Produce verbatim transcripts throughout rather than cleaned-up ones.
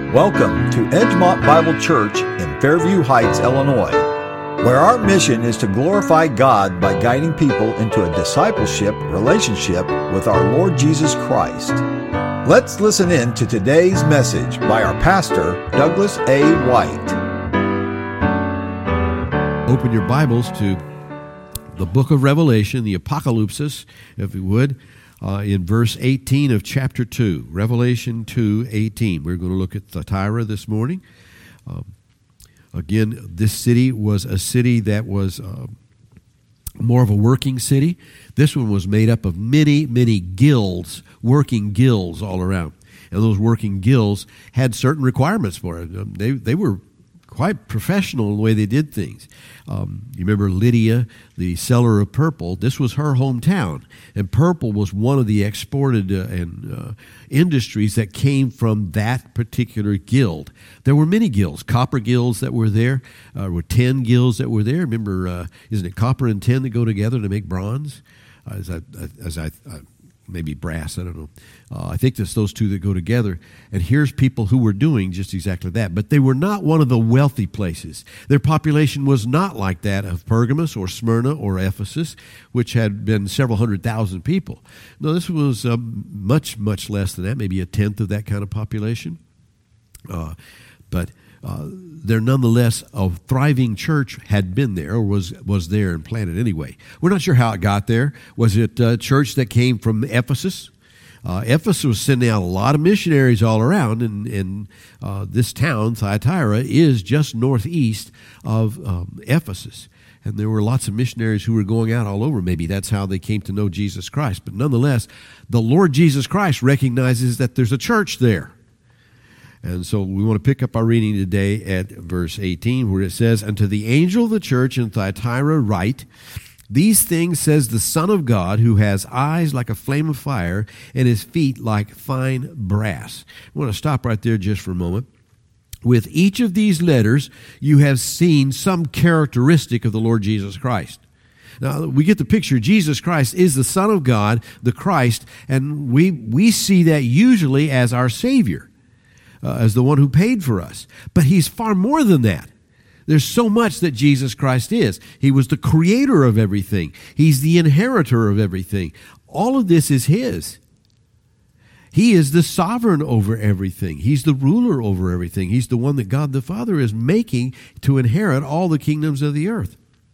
Welcome to Edgemont Bible Church in Fairview Heights, Illinois, where our mission is to glorify God by guiding people into a discipleship relationship with our Lord Jesus Christ. Let's listen in to today's message by our pastor, Douglas A. White. Open your Bibles to the book of Revelation, the Apocalypse, if you would. Uh, in verse eighteen of chapter two, Revelation two eighteen. We're going to look at Thyatira this morning. Um, again, this city was a city that was uh, more of a working city. This one was made up of many, many guilds, working guilds all around. And those working guilds had certain requirements for it. Um, they, they were quite professional in the way they did things. Um, you remember Lydia, the seller of purple? This was her hometown, and purple was one of the exported uh, and uh, industries that came from that particular guild. There were many guilds, copper guilds that were there. Uh, there were tin guilds that were there. Remember, uh, isn't it copper and tin that go together to make bronze? Uh, as I, as I, I maybe brass, I don't know. Uh, I think it's those two that go together. And here's people who were doing just exactly that. But they were not one of the wealthy places. Their population was not like that of Pergamos or Smyrna or Ephesus, which had been several hundred thousand people. No, this was uh, much, much less than that, maybe a tenth of that kind of population. Uh, but uh, there nonetheless, a thriving church had been there, or was was there and planted anyway. We're not sure how it got there. Was it a church that came from Ephesus? Uh, Ephesus was sending out a lot of missionaries all around, and, and uh, this town, Thyatira, is just northeast of um, Ephesus. And there were lots of missionaries who were going out all over. Maybe that's how they came to know Jesus Christ. But nonetheless, the Lord Jesus Christ recognizes that there's a church there. And so we want to pick up our reading today at verse eighteen, where it says, "Unto the angel of the church in Thyatira write, These things says the Son of God, who has eyes like a flame of fire and his feet like fine brass." I want to stop right there just for a moment. With each of these letters, you have seen some characteristic of the Lord Jesus Christ. Now, we get the picture. Jesus Christ is the Son of God, the Christ, and we, we see that usually as our Savior. Uh, as the one who paid for us. But he's far more than that. There's so much that Jesus Christ is. He was the creator of everything. He's the inheritor of everything. All of this is his. He is the sovereign over everything. He's the ruler over everything. He's the one that God the Father is making to inherit all the kingdoms of the earth.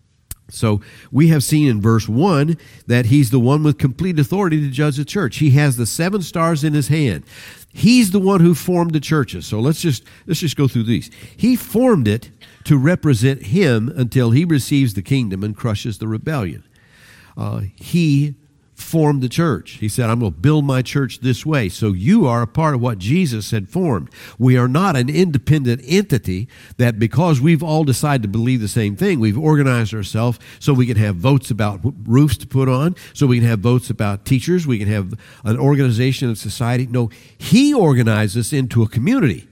So we have seen in verse one that he's the one with complete authority to judge the church. He has the seven stars in his hand. He's the one who formed the churches. So let's just let's just go through these. He formed it to represent him until he receives the kingdom and crushes the rebellion. Uh, he formed the church. He said, "I'm going to build my church this way." So you are a part of what Jesus had formed. We are not an independent entity that because we've all decided to believe the same thing, we've organized ourselves so we can have votes about roofs to put on, so we can have votes about teachers, we can have an organization of society. No, he organized us into a community.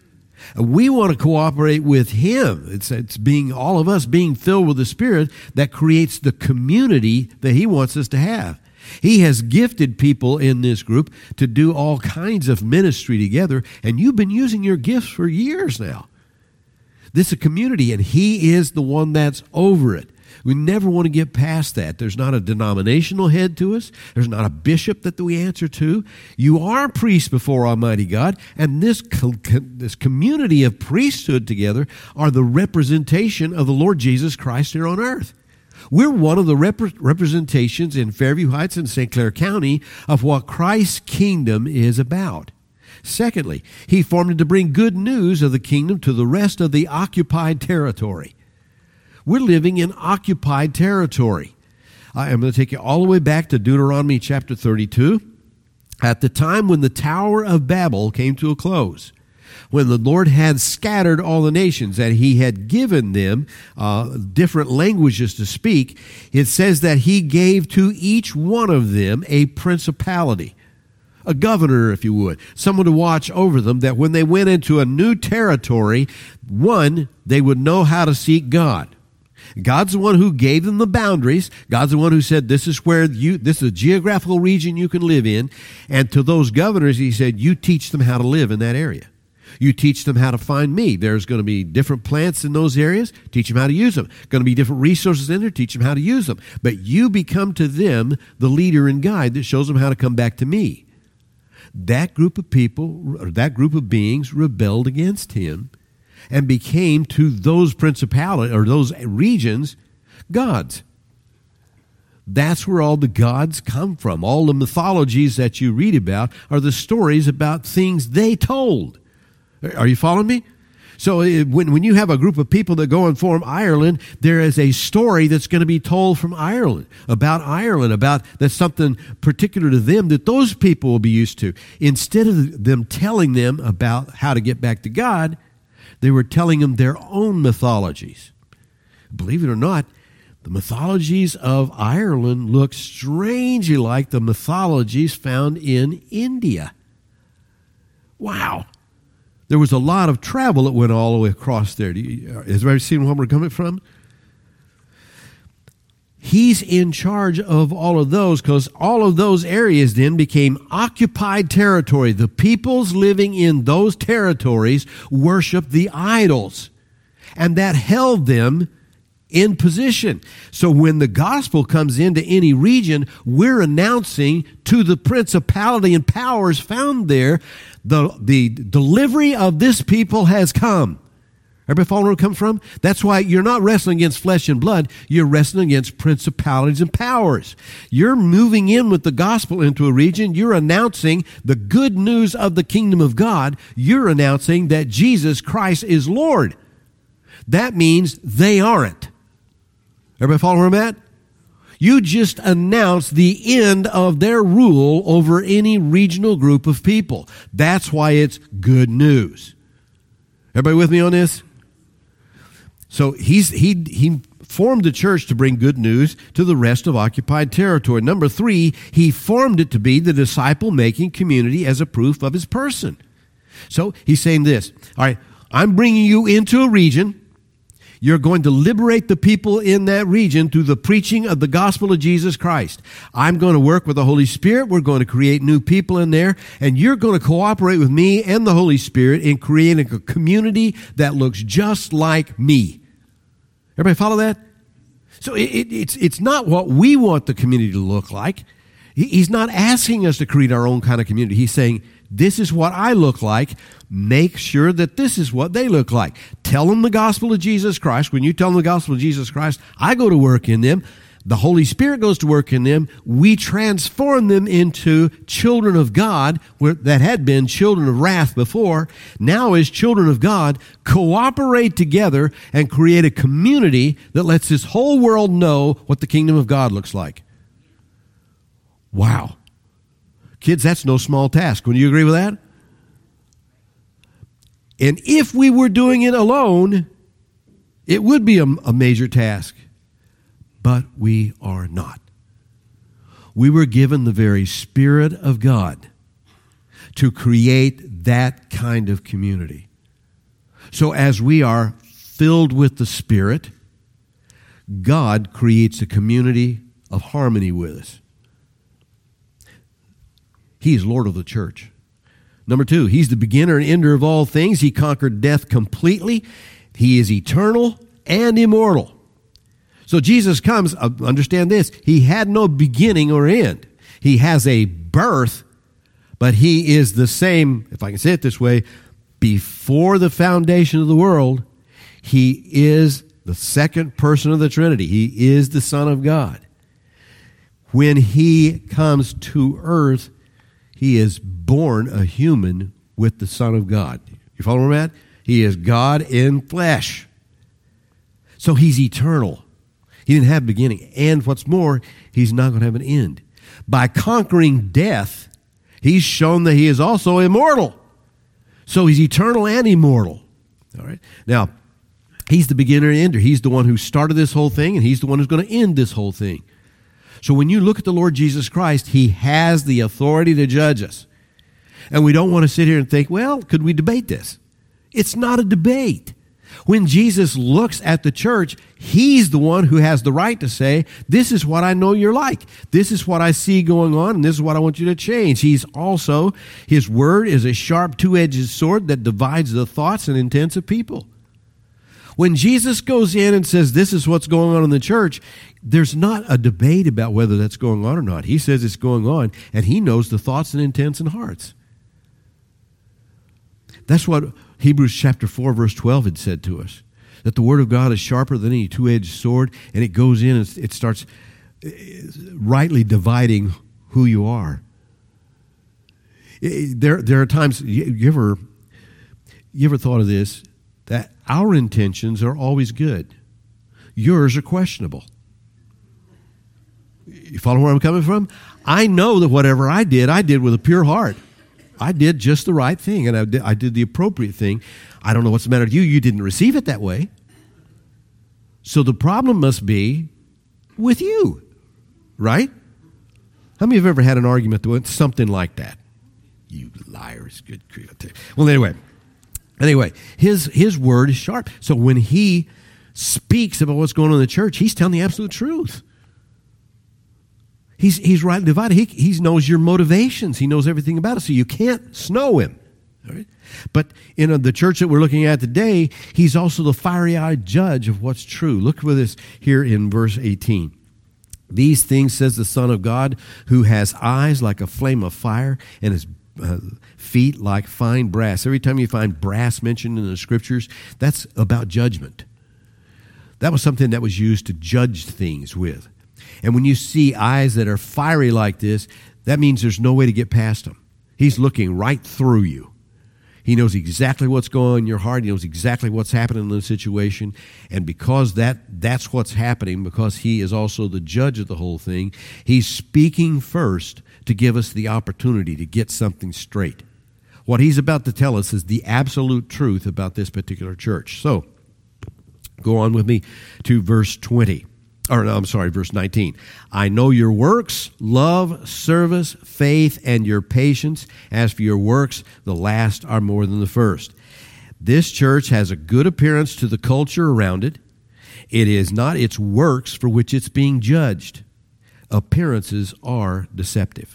We want to cooperate with him. It's, it's being all of us being filled with the Spirit that creates the community that he wants us to have. He has gifted people in this group to do all kinds of ministry together, and you've been using your gifts for years now. This is a community, and he is the one that's over it. We never want to get past that. There's not a denominational head to us. There's not a bishop that we answer to. You are priests before Almighty God, and this, co- this community of priesthood together are the representation of the Lord Jesus Christ here on earth. We're one of the rep- representations in Fairview Heights and Saint Clair County of what Christ's kingdom is about. Secondly, he formed it to bring good news of the kingdom to the rest of the occupied territory. We're living in occupied territory. I am going to take you all the way back to Deuteronomy chapter thirty-two. At the time when the Tower of Babel came to a close, when the Lord had scattered all the nations and he had given them uh, different languages to speak, it says that he gave to each one of them a principality, a governor, if you would, someone to watch over them, that when they went into a new territory, one, they would know how to seek God. God's the one who gave them the boundaries. God's the one who said, this is where you, this is a geographical region you can live in. And to those governors, he said, you teach them how to live in that area. You teach them how to find me. There's going to be different plants in those areas. Teach them how to use them. Going to be different resources in there. Teach them how to use them. But you become to them the leader and guide that shows them how to come back to me. That group of people, or that group of beings rebelled against him and became to those principalities or those regions gods. That's where all the gods come from. All the mythologies that you read about are the stories about things they told. Are you following me? So it, when, when you have a group of people that go and form Ireland, there is a story that's going to be told from Ireland, about Ireland, about that's something particular to them that those people will be used to. Instead of them telling them about how to get back to God, they were telling them their own mythologies. Believe it or not, the mythologies of Ireland look strangely like the mythologies found in India. Wow. There was a lot of travel that went all the way across there. Do you, has everybody seen where we're coming from? He's in charge of all of those because all of those areas then became occupied territory. The peoples living in those territories worshiped the idols, and that held them in position. So when the gospel comes into any region, we're announcing to the principality and powers found there, the, the delivery of this people has come. Everybody follow where it comes from? That's why you're not wrestling against flesh and blood. You're wrestling against principalities and powers. You're moving in with the gospel into a region. You're announcing the good news of the kingdom of God. You're announcing that Jesus Christ is Lord. That means they aren't. Everybody follow where I'm at? You just announced the end of their rule over any regional group of people. That's why it's good news. Everybody with me on this? So he's he he formed the church to bring good news to the rest of occupied territory. Number three, he formed it to be the disciple-making community as a proof of his person. So he's saying this, all right, I'm bringing you into a region. You're going to liberate the people in that region through the preaching of the gospel of Jesus Christ. I'm going to work with the Holy Spirit. We're going to create new people in there, and you're going to cooperate with me and the Holy Spirit in creating a community that looks just like me. Everybody follow that? So it, it, it's, it's not what we want the community to look like. He, he's not asking us to create our own kind of community. He's saying, this is what I look like. Make sure that this is what they look like. Tell them the gospel of Jesus Christ. When you tell them the gospel of Jesus Christ, I go to work in them. The Holy Spirit goes to work in them. We transform them into children of God that had been children of wrath before. Now as children of God, cooperate together and create a community that lets this whole world know what the kingdom of God looks like. Wow. Kids, that's no small task. Would you agree with that? And if we were doing it alone, it would be a, a major task. But we are not. We were given the very Spirit of God to create that kind of community. So as we are filled with the Spirit, God creates a community of harmony with us. He is Lord of the church. Number two, he's the beginner and ender of all things. He conquered death completely. He is eternal and immortal. So Jesus comes, uh, understand this, he had no beginning or end. He has a birth, but he is the same, if I can say it this way, before the foundation of the world, he is the second person of the Trinity. He is the Son of God. When he comes to earth, he is born a human with the Son of God. You follow me, Matt? He is God in flesh. So he's eternal. He didn't have a beginning. And what's more, he's not going to have an end. By conquering death, he's shown that he is also immortal. So he's eternal and immortal. All right. Now, he's the beginner and ender. He's the one who started this whole thing, and he's the one who's going to end this whole thing. So when you look at the Lord Jesus Christ, he has the authority to judge us. And we don't want to sit here and think, well, could we debate this? It's not a debate. When Jesus looks at the church, he's the one who has the right to say, this is what I know you're like. This is what I see going on, and this is what I want you to change. He's also, his word is a sharp two-edged sword that divides the thoughts and intents of people. When Jesus goes in and says, this is what's going on in the church, there's not a debate about whether that's going on or not. He says it's going on, and he knows the thoughts and intents and hearts. That's what Hebrews chapter four, verse twelve had said to us, that the word of God is sharper than any two-edged sword, and it goes in and it starts rightly dividing who you are. There, there are times, you ever, you ever thought of this, that our intentions are always good. Yours are questionable. You follow where I'm coming from? I know that whatever I did, I did with a pure heart. I did just the right thing, and I did, I did the appropriate thing. I don't know what's the matter with you. You didn't receive it that way. So the problem must be with you, right? How many have ever had an argument that went something like that? You liars. Good. Well, anyway. Anyway, his, his word is sharp. So when he speaks about what's going on in the church, he's telling the absolute truth. He's, he's rightly divided. He, he knows your motivations. He knows everything about it, so you can't snow him. All right? But in the church that we're looking at today, he's also the fiery-eyed judge of what's true. Look for this here in verse eighteen. These things says the Son of God, who has eyes like a flame of fire and his uh, feet like fine brass. Every time you find brass mentioned in the Scriptures, that's about judgment. That was something that was used to judge things with. And when you see eyes that are fiery like this, that means there's no way to get past them. He's looking right through you. He knows exactly what's going on in your heart. He knows exactly what's happening in the situation. And because that that's what's happening, because he is also the judge of the whole thing, he's speaking first to give us the opportunity to get something straight. What he's about to tell us is the absolute truth about this particular church. So, go on with me to verse twenty. Or, no, I'm sorry, verse nineteen. I know your works, love, service, faith, and your patience. As for your works, the last are more than the first. This church has a good appearance to the culture around it. It is not its works for which it's being judged. Appearances are deceptive.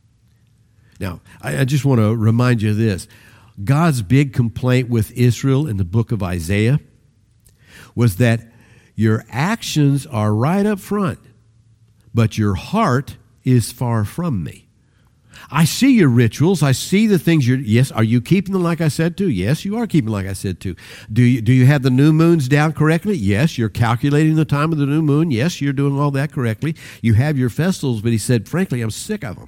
Now, I, I just want to remind you of this. God's big complaint with Israel in the book of Isaiah was that your actions are right up front, but your heart is far from me. I see your rituals. I see the things you're, yes, are you keeping them like I said to? Yes, you are keeping them like I said to. Do you, do you have the new moons down correctly? Yes, you're calculating the time of the new moon. Yes, you're doing all that correctly. You have your festivals, but he said, frankly, I'm sick of them.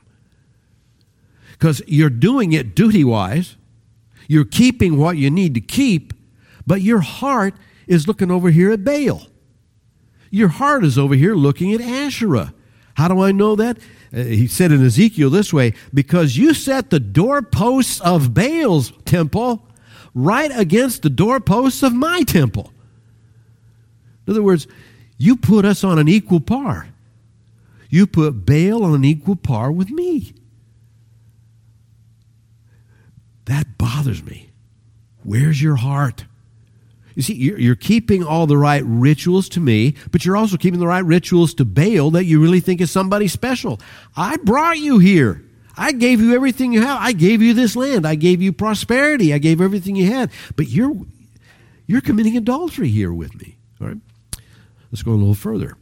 Because you're doing it duty-wise. You're keeping what you need to keep, but your heart is looking over here at Baal. Your heart is over here looking at Asherah. How do I know that? Uh, he said in Ezekiel this way, because you set the doorposts of Baal's temple right against the doorposts of my temple. In other words, you put us on an equal par. You put Baal on an equal par with me. That bothers me. Where's your heart? You see, you're keeping all the right rituals to me, but you're also keeping the right rituals to Baal that you really think is somebody special. I brought you here. I gave you everything you have. I gave you this land. I gave you prosperity. I gave everything you had. But you're you're committing adultery here with me. All right? Let's go a little further.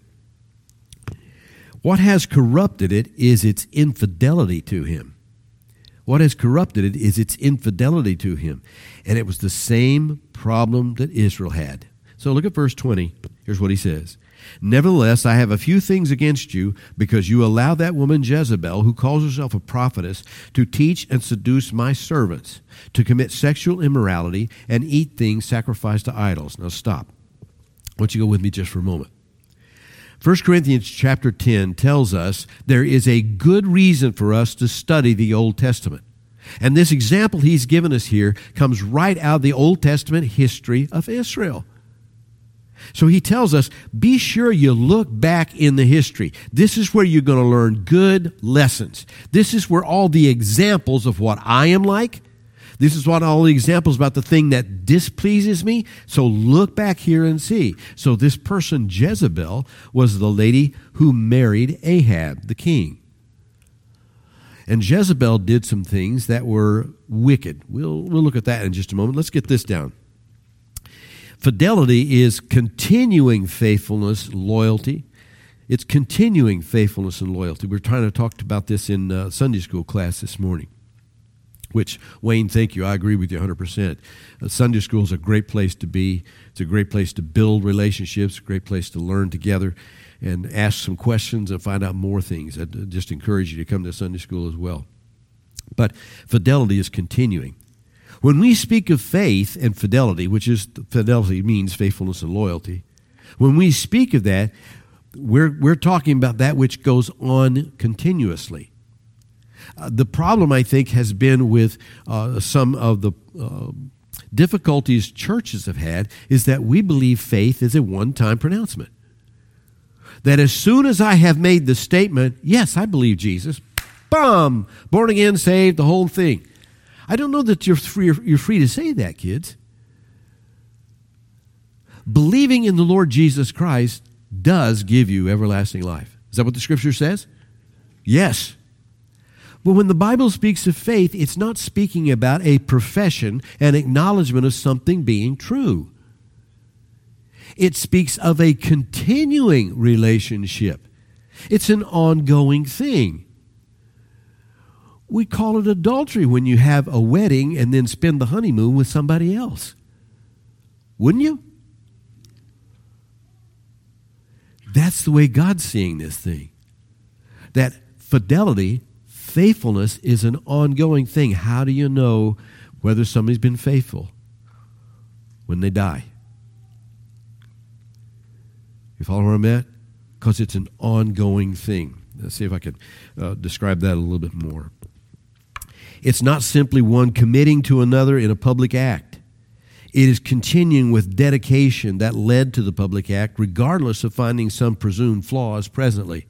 What has corrupted it is its infidelity to him. What has corrupted it is its infidelity to him. And it was the same problem that Israel had. So look at verse twenty. Here's what he says. Nevertheless, I have a few things against you, because you allow that woman Jezebel, who calls herself a prophetess, to teach and seduce my servants, to commit sexual immorality and eat things sacrificed to idols. Now stop. I want you to go with me just for a moment. First Corinthians chapter ten tells us there is a good reason for us to study the Old Testament. And this example he's given us here comes right out of the Old Testament history of Israel. So he tells us, be sure you look back in the history. This is where you're going to learn good lessons. This is where all the examples of what I am like, This is what all the examples about the thing that displeases me. So look back here and see. So this person, Jezebel, was the lady who married Ahab, the king. And Jezebel did some things that were wicked. We'll, we'll look at that in just a moment. Let's get this down. Fidelity is continuing faithfulness, loyalty. It's continuing faithfulness and loyalty. We were trying to talk about this in uh, Sunday school class this morning, which, Wayne, thank you. I agree with you one hundred percent. Uh, Sunday school is a great place to be. It's a great place to build relationships, a great place to learn together and ask some questions and find out more things. I'd just encourage you to come to Sunday school as well. But fidelity is continuing. When we speak of faith and fidelity, which is fidelity means faithfulness and loyalty, when we speak of that, we're we're talking about that which goes on continuously. Uh, the problem, I think, has been with uh, some of the uh, difficulties churches have had is that we believe faith is a one-time pronouncement. That as soon as I have made the statement, yes, I believe Jesus, bam, born again, saved, the whole thing. I don't know that you're free, you're free to say that, kids. Believing in the Lord Jesus Christ does give you everlasting life. Is that what the Scripture says? Yes. But when the Bible speaks of faith, it's not speaking about a profession, an acknowledgement of something being true. It speaks of a continuing relationship. It's an ongoing thing. We call it adultery when you have a wedding and then spend the honeymoon with somebody else. Wouldn't you? That's the way God's seeing this thing. That fidelity, faithfulness is an ongoing thing. How do you know whether somebody's been faithful? When they die. You follow where I'm at? Because it's an ongoing thing. Let's see if I can uh, describe that a little bit more. It's not simply one committing to another in a public act. It is continuing with dedication that led to the public act, regardless of finding some presumed flaws presently.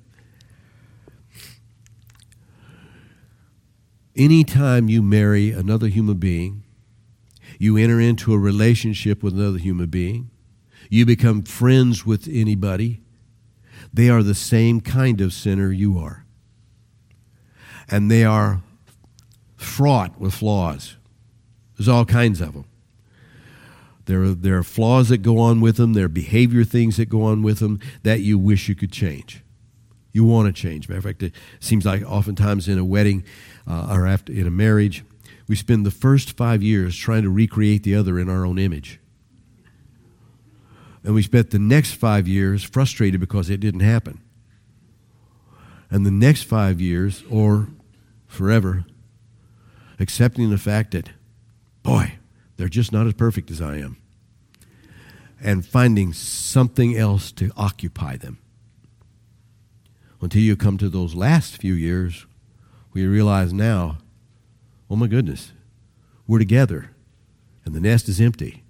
Anytime you marry another human being, you enter into a relationship with another human being, you become friends with anybody, they are the same kind of sinner you are. And they are fraught with flaws. There's all kinds of them. There are, there are flaws that go on with them. There are behavior things that go on with them that you wish you could change. You want to change. Matter of fact, it seems like oftentimes in a wedding uh, or after in a marriage, we spend the first five years trying to recreate the other in our own image. And we spent the next five years frustrated because it didn't happen. And the next five years, or forever, accepting the fact that, boy, they're just not as perfect as I am. And finding something else to occupy them. Until you come to those last few years, we realize now, oh my goodness, we're together, and the nest is empty.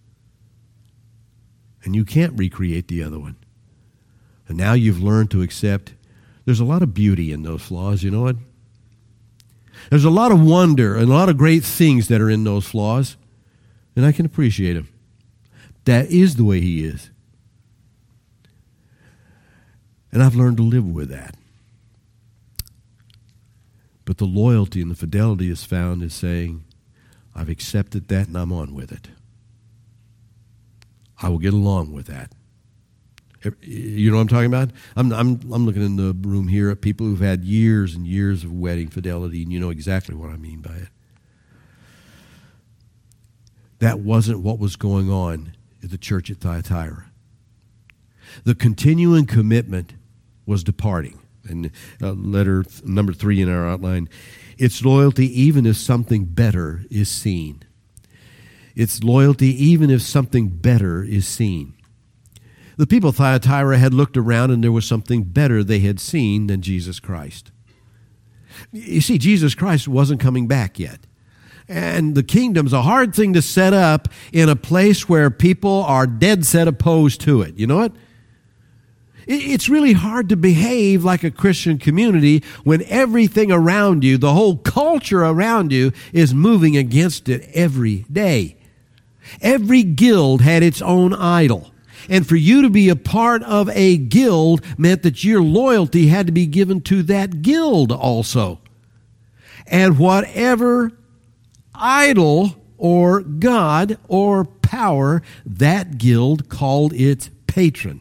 And you can't recreate the other one. And now you've learned to accept there's a lot of beauty in those flaws, you know what? There's a lot of wonder and a lot of great things that are in those flaws, and I can appreciate them. That is the way he is. And I've learned to live with that. But the loyalty and the fidelity is found in saying, I've accepted that and I'm on with it. I will get along with that. You know what I'm talking about? I'm, I'm, I'm looking in the room here at people who've had years and years of wedding fidelity, and you know exactly what I mean by it. That wasn't what was going on at the church at Thyatira. The continuing commitment was departing. And uh, letter th- number three in our outline, it's loyalty even if something better is seen. It's loyalty even if something better is seen. The people of Thyatira had looked around and there was something better they had seen than Jesus Christ. You see, Jesus Christ wasn't coming back yet. And the kingdom's a hard thing to set up in a place where people are dead set opposed to it. You know what? It's really hard to behave like a Christian community when everything around you, the whole culture around you, is moving against it every day. Every guild had its own idol. And for you to be a part of a guild meant that your loyalty had to be given to that guild also. And whatever idol or god or power, that guild called its patron.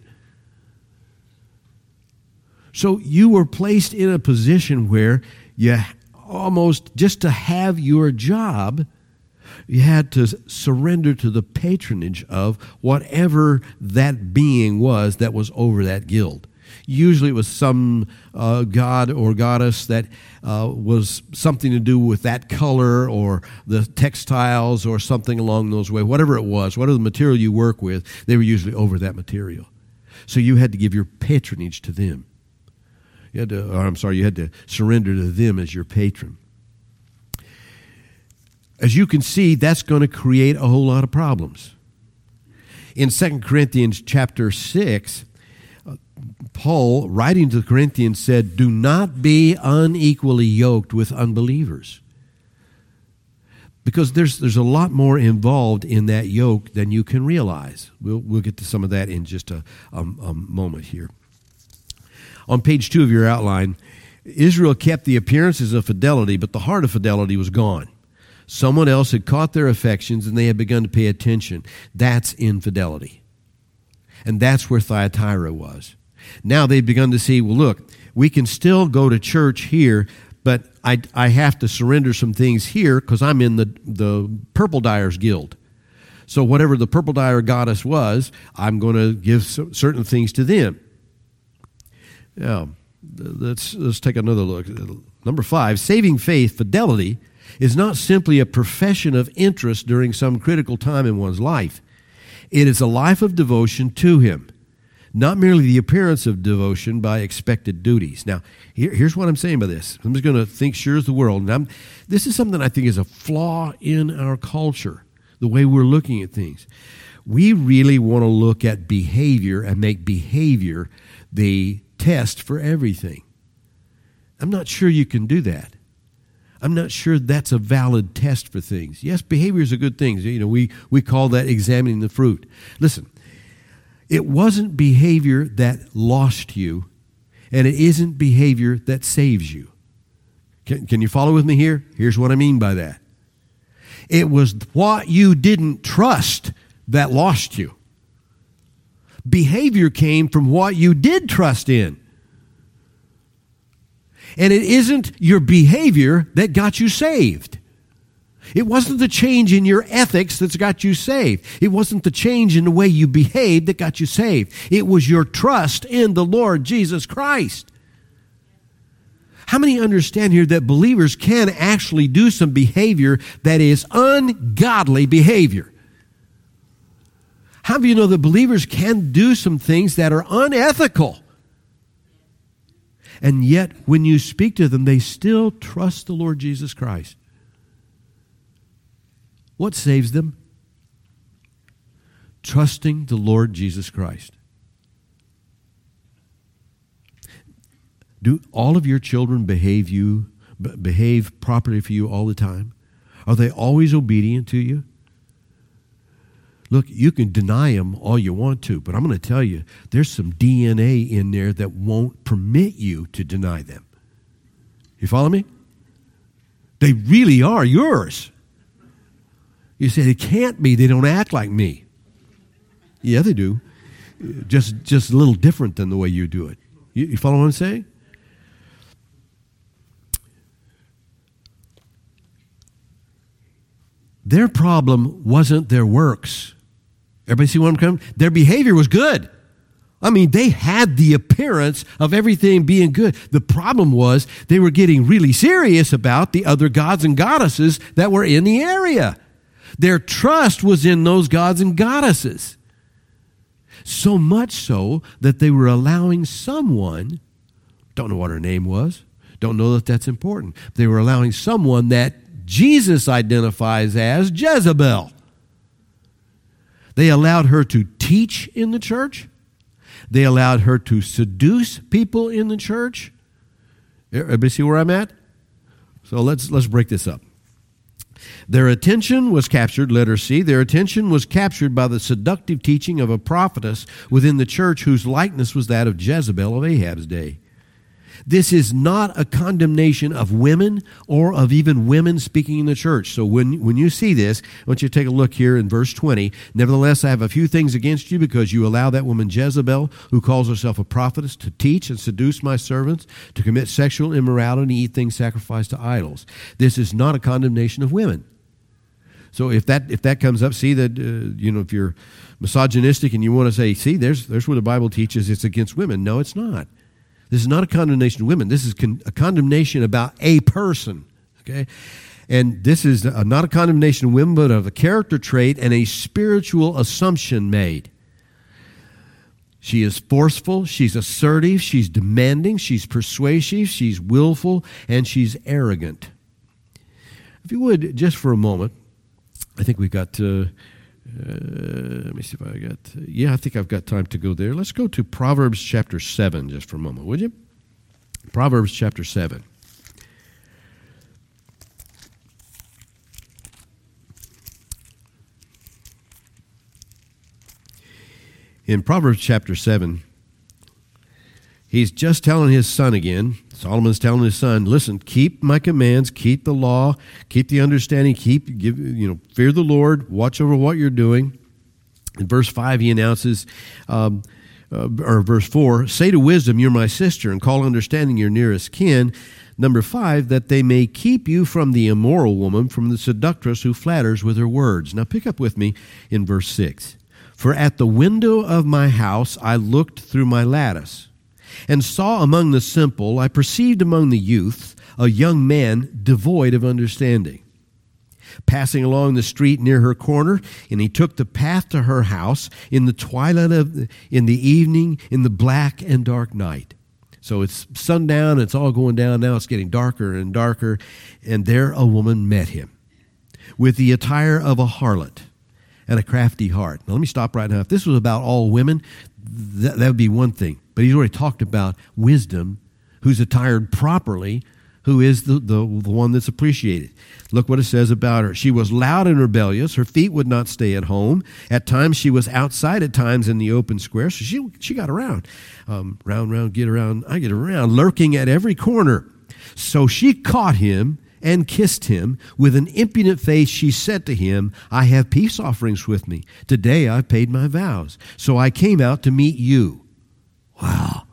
So you were placed in a position where you almost, just to have your job, you had to surrender to the patronage of whatever that being was that was over that guild. Usually it was some uh, god or goddess that uh, was something to do with that color or the textiles or something along those ways. Whatever it was, whatever the material you work with, they were usually over that material. So you had to give your patronage to them. You had to, or I'm sorry, you had to surrender to them as your patron. As you can see, that's going to create a whole lot of problems. In Second Corinthians chapter six, Paul, writing to the Corinthians, said, "Do not be unequally yoked with unbelievers." Because there's there's a lot more involved in that yoke than you can realize. We'll we'll get to some of that in just a, a, a moment here. On page two of your outline, Israel kept the appearances of fidelity, but the heart of fidelity was gone. Someone else had caught their affections, and they had begun to pay attention. That's infidelity. And that's where Thyatira was. Now they've begun to see, well, look, we can still go to church here, but I, I have to surrender some things here because I'm in the, the Purple Dyers Guild. So whatever the Purple Dyer goddess was, I'm going to give certain things to them. Now, let's, let's take another look. Number five, saving faith, fidelity, is not simply a profession of interest during some critical time in one's life. It is a life of devotion to Him, not merely the appearance of devotion by expected duties. Now, here, here's what I'm saying by this. I'm just going to think sure as the world. And I'm, this is something I think is a flaw in our culture, the way we're looking at things. We really want to look at behavior and make behavior the test for everything. I'm not sure you can do that. I'm not sure that's a valid test for things. Yes, behavior is a good thing. You know, we, we call that examining the fruit. Listen, it wasn't behavior that lost you, and it isn't behavior that saves you. Can, can you follow with me here? Here's what I mean by that. It was what you didn't trust that lost you. Behavior came from what you did trust in. And it isn't your behavior that got you saved. It wasn't the change in your ethics that's got you saved. It wasn't the change in the way you behaved that got you saved. It was your trust in the Lord Jesus Christ. How many understand here that believers can actually do some behavior that is ungodly behavior? How do you know that believers can do some things that are unethical? And yet, when you speak to them, they still trust the Lord Jesus Christ. What saves them? Trusting the Lord Jesus Christ. Do all of your children behave you, behave properly for you all the time? Are they always obedient to you? Look, you can deny them all you want to, but I'm going to tell you, there's some D N A in there that won't permit you to deny them. You follow me? They really are yours. You say, they can't be. They don't act like me. Yeah, they do. Just, just a little different than the way you do it. You, you follow what I'm saying? Their problem wasn't their works. Everybody see what I'm coming? Their behavior was good. I mean, they had the appearance of everything being good. The problem was they were getting really serious about the other gods and goddesses that were in the area. Their trust was in those gods and goddesses. So much so that they were allowing someone, don't know what her name was, don't know that that's important. They were allowing someone that Jesus identifies as Jezebel. They allowed her to teach in the church. They allowed her to seduce people in the church. Everybody see where I'm at? So let's let's break this up. Their attention was captured, letter C, their attention was captured by the seductive teaching of a prophetess within the church whose likeness was that of Jezebel of Ahab's day. This is not a condemnation of women or of even women speaking in the church. So when, when you see this, I want you to take a look here in verse twenty. Nevertheless, I have a few things against you because you allow that woman Jezebel, who calls herself a prophetess, to teach and seduce my servants, to commit sexual immorality and eat things sacrificed to idols. This is not a condemnation of women. So if that if that comes up, see that, uh, you know, if you're misogynistic and you want to say, see, there's, there's where the Bible teaches it's against women. No, it's not. This is not a condemnation of women. This is con- a condemnation about a person, okay? And this is a, not a condemnation of women, but of a character trait and a spiritual assumption made. She is forceful, she's assertive, she's demanding, she's persuasive, she's willful, and she's arrogant. If you would, just for a moment, I think we've got to... Uh, let me see if I got, uh, yeah, I think I've got time to go there. Let's go to Proverbs chapter seven just for a moment, would you? Proverbs chapter seven. In Proverbs chapter seven, he's just telling his son again, Solomon's telling his son, listen, keep my commands, keep the law, keep the understanding, keep, give, you know, fear the Lord, watch over what you're doing. In verse five, he announces, um, uh, or verse four, say to wisdom, you're my sister, and call understanding your nearest kin. Number five, that they may keep you from the immoral woman, from the seductress who flatters with her words. Now pick up with me in verse six. For at the window of my house I looked through my lattice, and saw among the simple, I perceived among the youth, a young man devoid of understanding, passing along the street near her corner, and he took the path to her house in the twilight of, the, in the evening, in the black and dark night. So it's sundown, it's all going down now, it's getting darker and darker, and there a woman met him, with the attire of a harlot and a crafty heart. Now let me stop right now. If this was about all women, that, that would be one thing. But he's already talked about wisdom, who's attired properly, who is the, the, the one that's appreciated. Look what it says about her. She was loud and rebellious. Her feet would not stay at home. At times she was outside, at times in the open square. So she, she got around. Um, round, round, get around, I get around, lurking at every corner. So she caught him and kissed him. With an impudent face she said to him, I have peace offerings with me. Today I've paid my vows. So I came out to meet you. Wow.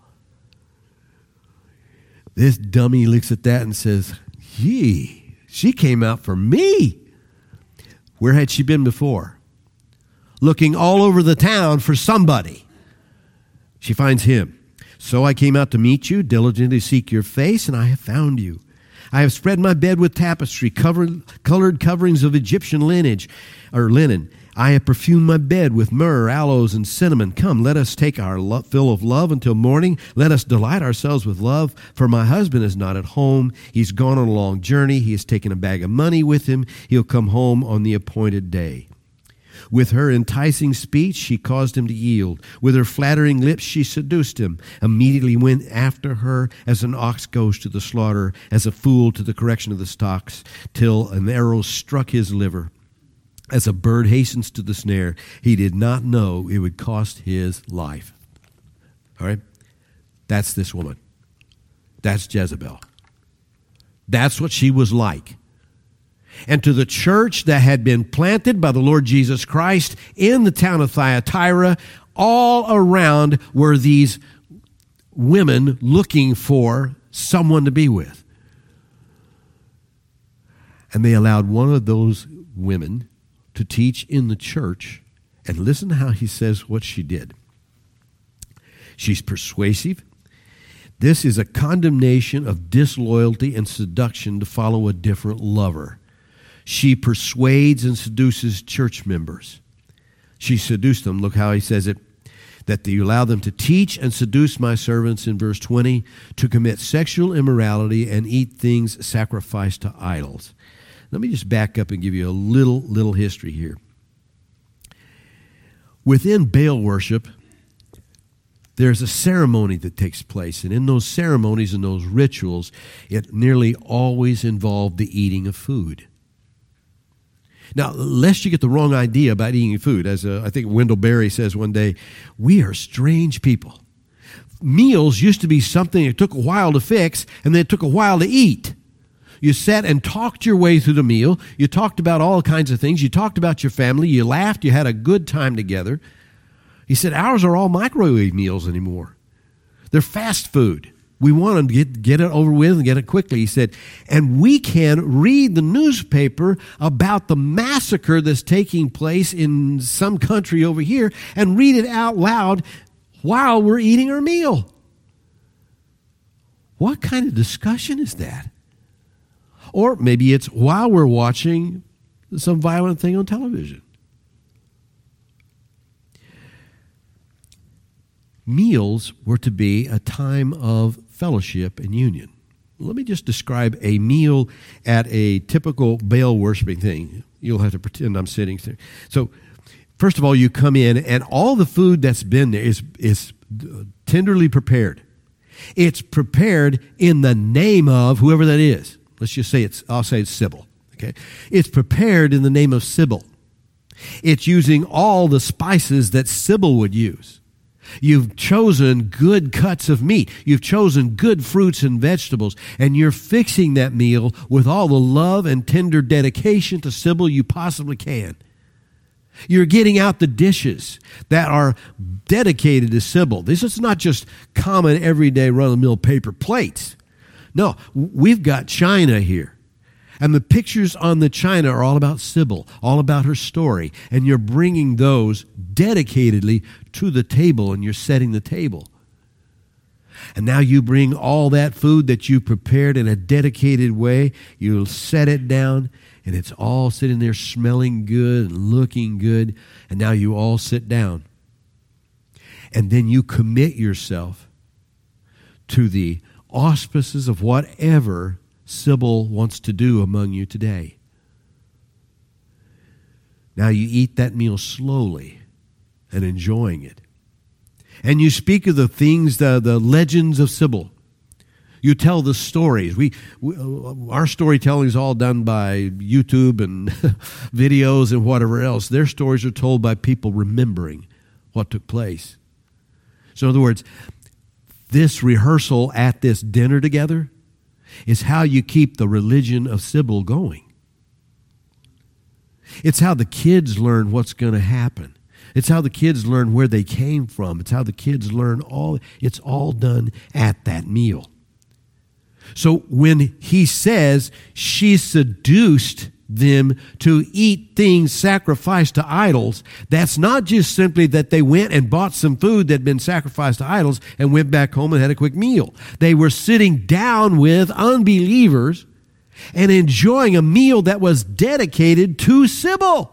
This dummy looks at that and says, Yee, she came out for me. Where had she been before? Looking all over the town for somebody. She finds him. So I came out to meet you, diligently seek your face, and I have found you. I have spread my bed with tapestry, covered, colored coverings of Egyptian lineage, or linen. I have perfumed my bed with myrrh, aloes, and cinnamon. Come, let us take our lo- fill of love until morning. Let us delight ourselves with love, for my husband is not at home. He's gone on a long journey. He has taken a bag of money with him. He'll come home on the appointed day. With her enticing speech, she caused him to yield. With her flattering lips, she seduced him. Immediately went after her as an ox goes to the slaughter, as a fool to the correction of the stocks, till an arrow struck his liver. As a bird hastens to the snare, he did not know it would cost his life. All right? That's this woman. That's Jezebel. That's what she was like. And to the church that had been planted by the Lord Jesus Christ in the town of Thyatira, all around were these women looking for someone to be with. And they allowed one of those women to teach in the church, and listen to how he says what she did. She's persuasive. This is a condemnation of disloyalty and seduction to follow a different lover. She persuades and seduces church members. She seduced them. Look how he says it. That you allow them to teach and seduce my servants in verse twenty, to commit sexual immorality and eat things sacrificed to idols. Let me just back up and give you a little, little history here. Within Baal worship, there's a ceremony that takes place. And in those ceremonies and those rituals, it nearly always involved the eating of food. Now, lest you get the wrong idea about eating food, as uh, I think Wendell Berry says one day, we are strange people. Meals used to be something that took a while to fix, and then it took a while to eat. You sat and talked your way through the meal. You talked about all kinds of things. You talked about your family. You laughed. You had a good time together. He said, ours are all microwave meals anymore. They're fast food. We want to get, get it over with and get it quickly. He said, and we can read the newspaper about the massacre that's taking place in some country over here and read it out loud while we're eating our meal. What kind of discussion is that? Or maybe it's while we're watching some violent thing on television. Meals were to be a time of fellowship and union. Let me just describe a meal at a typical Baal worshiping thing. You'll have to pretend I'm sitting there. So, first of all, you come in, and all the food that's been there is, is tenderly prepared. It's prepared in the name of whoever that is. Let's just say it's, I'll say it's Sybil. Okay? It's prepared in the name of Sybil. It's using all the spices that Sybil would use. You've chosen good cuts of meat. You've chosen good fruits and vegetables. And you're fixing that meal with all the love and tender dedication to Sybil you possibly can. You're getting out the dishes that are dedicated to Sybil. This is not just common, everyday, run-of-the-mill paper plates. No, we've got china here. And the pictures on the china are all about Sybil, all about her story. And you're bringing those dedicatedly to the table, and you're setting the table. And now you bring all that food that you prepared in a dedicated way. You'll set it down, and it's all sitting there smelling good and looking good. And now you all sit down. And then you commit yourself to the auspices of whatever Sybil wants to do among you today. Now you eat that meal slowly and enjoying it. And you speak of the things, the, the legends of Sybil. You tell the stories. We, we our storytelling is all done by YouTube and videos and whatever else. Their stories are told by people remembering what took place. So in other words, this rehearsal at this dinner together is how you keep the religion of Sybil going. It's how the kids learn what's going to happen. It's how the kids learn where they came from. It's how the kids learn all. It's all done at that meal. So when he says she seduced them to eat things sacrificed to idols, that's not just simply that they went and bought some food that had been sacrificed to idols and went back home and had a quick meal. They were sitting down with unbelievers and enjoying a meal that was dedicated to Sybil.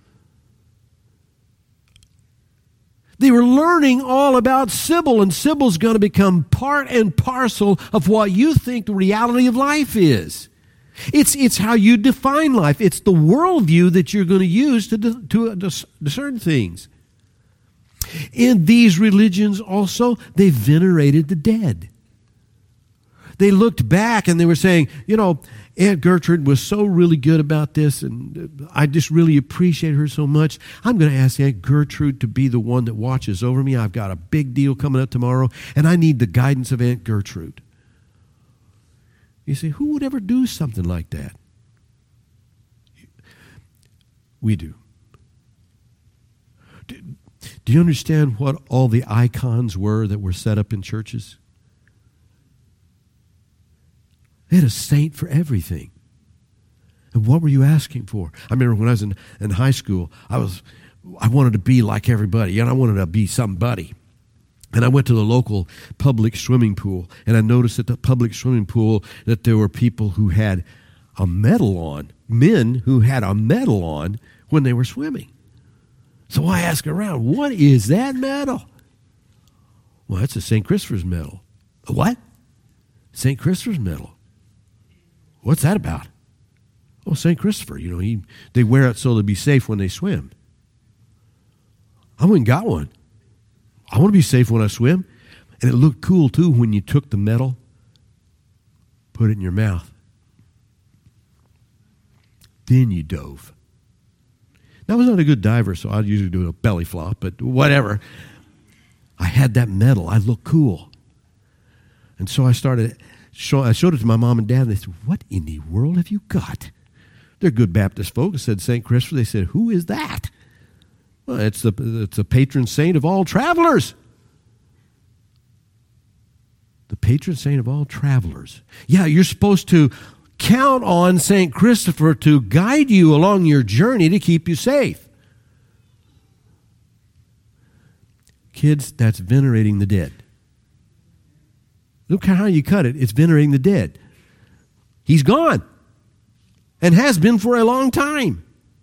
They were learning all about Sybil, and Sybil's going to become part and parcel of what you think the reality of life is. It's, it's how you define life. It's the worldview that you're going to use to, to discern things. In these religions also, they venerated the dead. They looked back and they were saying, you know, Aunt Gertrude was so really good about this, and I just really appreciate her so much. I'm going to ask Aunt Gertrude to be the one that watches over me. I've got a big deal coming up tomorrow, and I need the guidance of Aunt Gertrude. You say, who would ever do something like that? We do. Do, do you understand what all the icons were that were set up in churches? They had a saint for everything. And what were you asking for? I remember when I was in, in high school, I was I wanted to be like everybody, and I wanted to be somebody. And I went to the local public swimming pool, and I noticed at the public swimming pool that there were people who had a medal on, men who had a medal on when they were swimming. So I asked around, what is that medal? Well, it's a Saint Christopher's medal. A what? Saint Christopher's medal. What's that about? Oh, Saint Christopher, you know, he they wear it so they'll be safe when they swim. I went and got one. I want to be safe when I swim. And it looked cool, too, when you took the metal, put it in your mouth. Then you dove. Now, I was not a good diver, so I'd usually do a belly flop, but whatever. I had that medal. I looked cool. And so I started, show, I showed it to my mom and dad, and they said, what in the world have you got? They're good Baptist folk. I said, Saint Christopher. They said, who is that? Well, it's the, it's the patron saint of all travelers. The patron saint of all travelers. Yeah, you're supposed to count on Saint Christopher to guide you along your journey to keep you safe. Kids, that's venerating the dead. Look how you cut it. It's venerating the dead. He's gone and has been for a long time.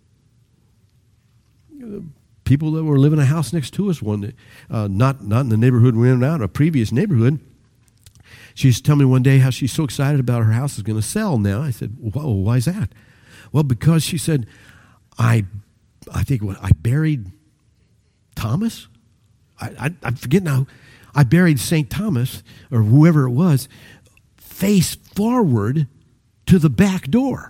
People that were living in a house next to us, one uh, not not in the neighborhood we were in, out, a previous neighborhood. She used to tell me one day how she's so excited about her house is going to sell now. I said, whoa, why is that? Well, because she said, I I think what I buried Thomas. I, I, I forget now. I buried Saint Thomas, or whoever it was, face forward to the back door.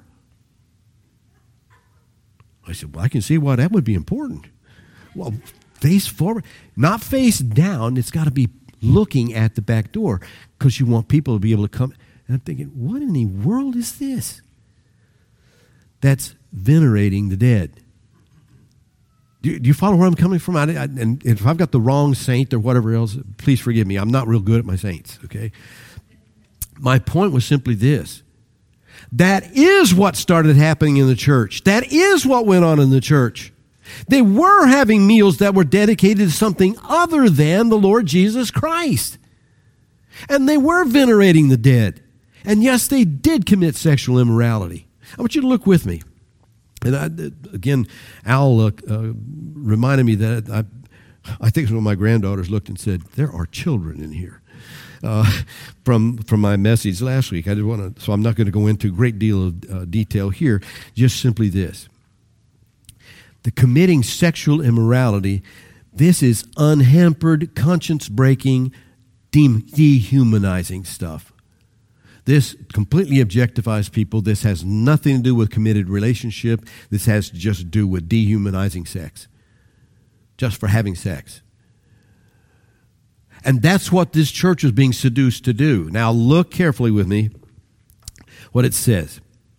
I said, well, I can see why that would be important. Well, face forward, not face down. It's got to be looking at the back door because you want people to be able to come. And I'm thinking, what in the world is this? That's venerating the dead. Do, do you follow where I'm coming from? I, I, and if I've got the wrong saint or whatever else, please forgive me. I'm not real good at my saints, okay? My point was simply this. That is what started happening in the church. That is what went on in the church. They were having meals that were dedicated to something other than the Lord Jesus Christ. And they were venerating the dead. And yes, they did commit sexual immorality. I want you to look with me. And I, again, Al uh, uh, reminded me that I, I think one of my granddaughters looked and said, there are children in here. Uh, from from my message last week. I did want to, so I'm not going to go into a great deal of uh, detail here, just simply this. The committing sexual immorality, this is unhampered, conscience-breaking, de- dehumanizing stuff. This completely objectifies people. This has nothing to do with committed relationship. This has to just do with dehumanizing sex, just for having sex. And that's what this church is being seduced to do. Now look carefully with me what it says.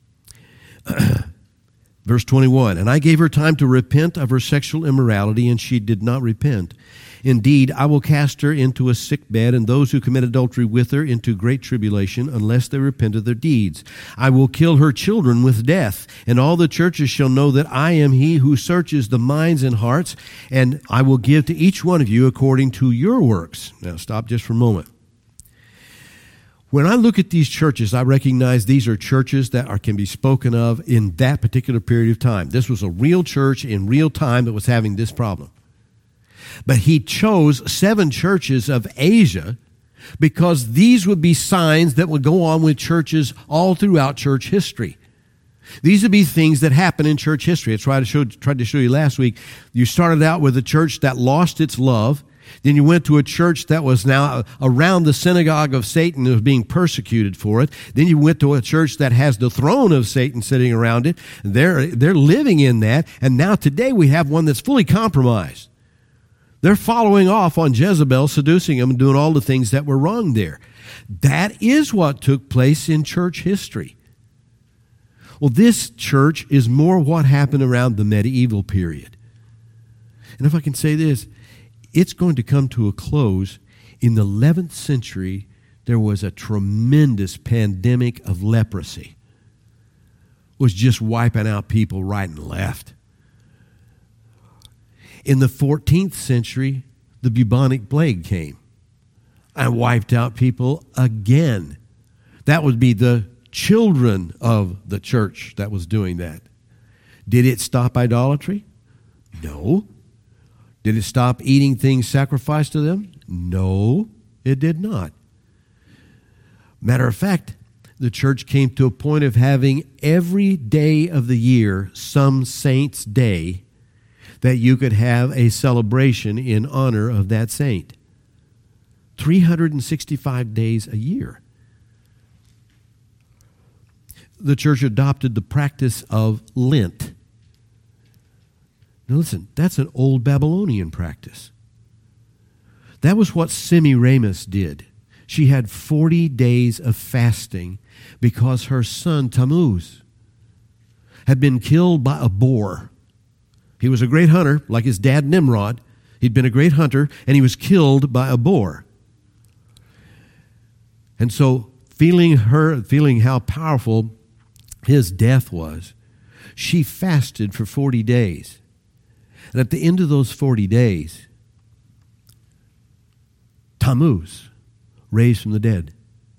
Verse twenty-one, and I gave her time to repent of her sexual immorality, and she did not repent. Indeed, I will cast her into a sick bed, and those who commit adultery with her into great tribulation, unless they repent of their deeds. I will kill her children with death, and all the churches shall know that I am he who searches the minds and hearts, and I will give to each one of you according to your works. Now stop just for a moment. When I look at these churches, I recognize these are churches that are, can be spoken of in that particular period of time. This was a real church in real time that was having this problem. But he chose seven churches of Asia because these would be signs that would go on with churches all throughout church history. These would be things that happen in church history. I tried to show, tried to show you last week. You started out with a church that lost its love. Then you went to a church that was now around the synagogue of Satan and was being persecuted for it. Then you went to a church that has the throne of Satan sitting around it. They're, they're living in that. And now today we have one that's fully compromised. They're following off on Jezebel, seducing them and doing all the things that were wrong there. That is what took place in church history. Well, this church is more what happened around the medieval period. And if I can say this, it's going to come to a close. In the eleventh century, there was a tremendous pandemic of leprosy. It was just wiping out people right and left. In the fourteenth century, the bubonic plague came and wiped out people again. That would be the children of the church that was doing that. Did it stop idolatry? No. Did it stop eating things sacrificed to them? No, it did not. Matter of fact, the church came to a point of having every day of the year some saint's day that you could have a celebration in honor of that saint. three hundred sixty-five days a year. The church adopted the practice of Lent. Now listen, that's an old Babylonian practice. That was what Semiramis did. She had forty days of fasting because her son Tammuz had been killed by a boar. He was a great hunter, like his dad Nimrod. He'd been a great hunter, and he was killed by a boar. And so, feeling her, feeling how powerful his death was, she fasted for forty days. And at the end of those forty days, Tammuz raised from the dead.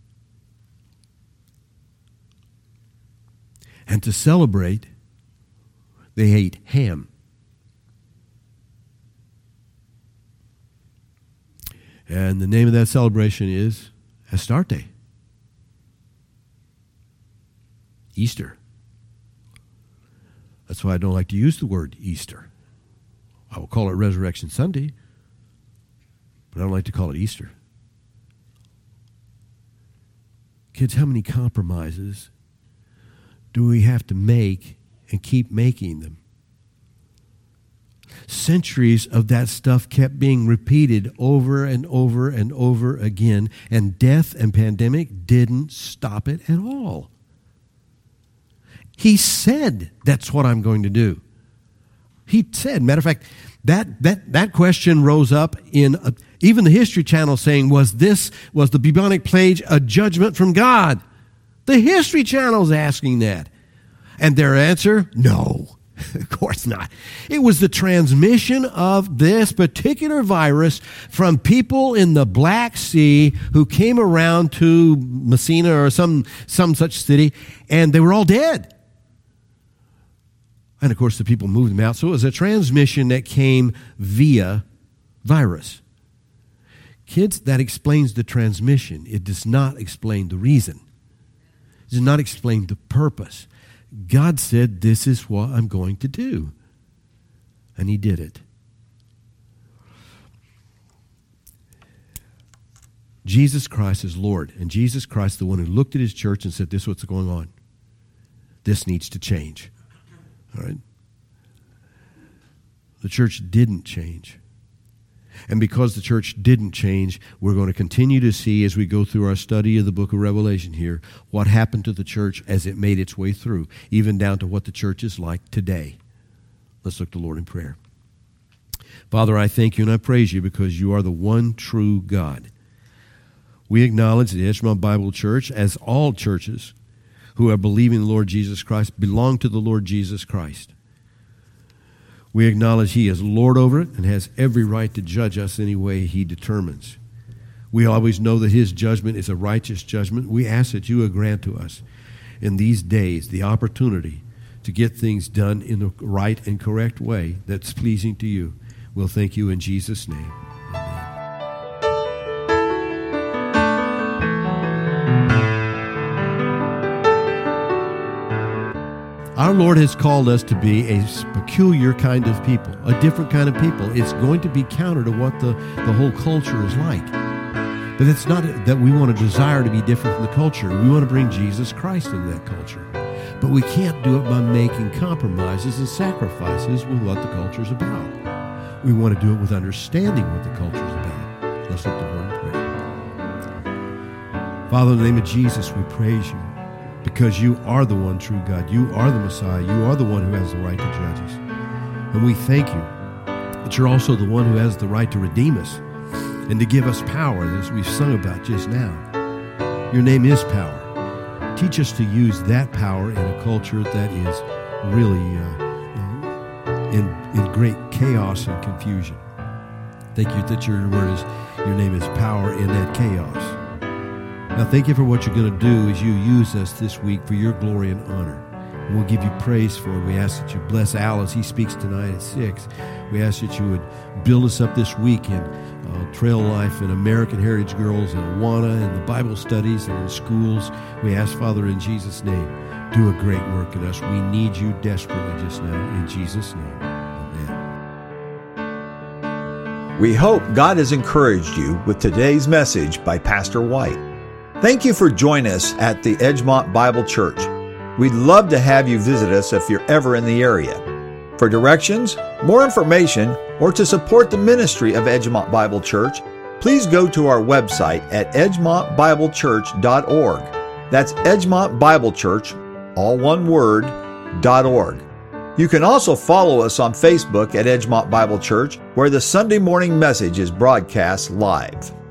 And to celebrate, they ate ham. And the name of that celebration is Astarte. Easter. That's why I don't like to use the word Easter. I will call it Resurrection Sunday, but I don't like to call it Easter. Kids, how many compromises do we have to make and keep making them? Centuries of that stuff kept being repeated over and over and over again, and death and pandemic didn't stop it at all. He said, that's what I'm going to do. He said, matter of fact, that that that question rose up in a, even the History Channel saying, was this, was the bubonic plague a judgment from God? The History Channel's asking that. And their answer, no. Of course not. It was the transmission of this particular virus from people in the Black Sea who came around to Messina or some, some such city, and they were all dead. And of course the people moved them out. So it was a transmission that came via virus. Kids, that explains the transmission. It does not explain the reason. It does not explain the purpose. God said, this is what I'm going to do. And he did it. Jesus Christ is Lord. And Jesus Christ, the one who looked at his church and said, this is what's going on. This needs to change. All right? The church didn't change. And because the church didn't change, we're going to continue to see as we go through our study of the book of Revelation here, what happened to the church as it made its way through, even down to what the church is like today. Let's look to the Lord in prayer. Father, I thank you and I praise you because you are the one true God. We acknowledge the Edgemont Bible Church, as all churches who are believing in the Lord Jesus Christ, belong to the Lord Jesus Christ. We acknowledge he is Lord over it and has every right to judge us any way he determines. We always know that his judgment is a righteous judgment. We ask that you would grant to us in these days the opportunity to get things done in the right and correct way that's pleasing to you. We'll thank you in Jesus' name. Our Lord has called us to be a peculiar kind of people, a different kind of people. It's going to be counter to what the, the whole culture is like. But it's not that we want to desire to be different from the culture. We want to bring Jesus Christ into that culture. But we can't do it by making compromises and sacrifices with what the culture is about. We want to do it with understanding what the culture is about. Let's look to the Lord in prayer. Father, in the name of Jesus, we praise you. Because you are the one true God. You are the Messiah. You are the one who has the right to judge us. And we thank you that you're also the one who has the right to redeem us and to give us power, as we've sung about just now. Your name is power. Teach us to use that power in a culture that is really uh, in, in great chaos and confusion. Thank you that your word is, your name is power in that chaos. Now, thank you for what you're going to do as you use us this week for your glory and honor. And we'll give you praise for it. We ask that you bless Al as he speaks tonight at six. We ask that you would build us up this week in uh, Trail Life and American Heritage Girls and Awana and the Bible studies and in schools. We ask, Father, in Jesus' name, do a great work in us. We need you desperately just now. In Jesus' name, amen. We hope God has encouraged you with today's message by Pastor White. Thank you for joining us at the Edgemont Bible Church. We'd love to have you visit us if you're ever in the area. For directions, more information, or to support the ministry of Edgemont Bible Church, please go to our website at edgemont bible church dot org. That's Edgemont Bible Church, all one word, .org. You can also follow us on Facebook at Edgemont Bible Church, where the Sunday morning message is broadcast live.